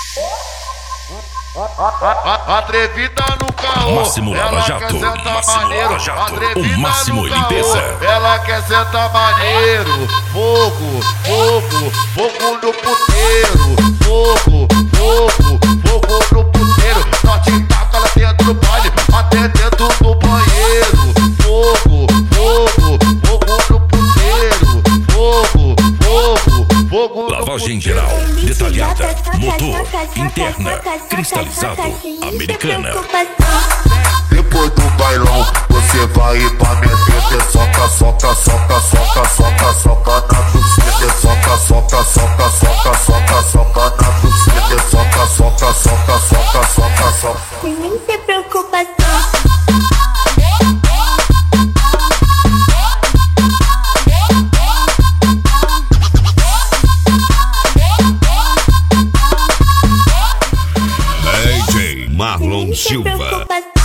Atrevida no caô, Máximo Lava Jato, Máximo Lava Jato, o máximo em limpeza. Ela quer sentar maneiro, fogo, fogo, fogo no puteiro, fogo, fogo, fogo no puteiro. Nós te taca lá dentro do baile, até dentro do banheiro, fogo, fogo, fogo no puteiro, fogo, fogo, fogo no Lavagem geral, detalhada, motor, interna, cristalizado, americana. Depois do bailão, você vai ir pra meter, soca, soca, soca, soca, soca, soca na buceta, soca, soca, soca, soca, soca, soca na buceta, soca, soca, soca, soca, soca, soca. Sem nem ter preocupação. DJ Marlon Silva.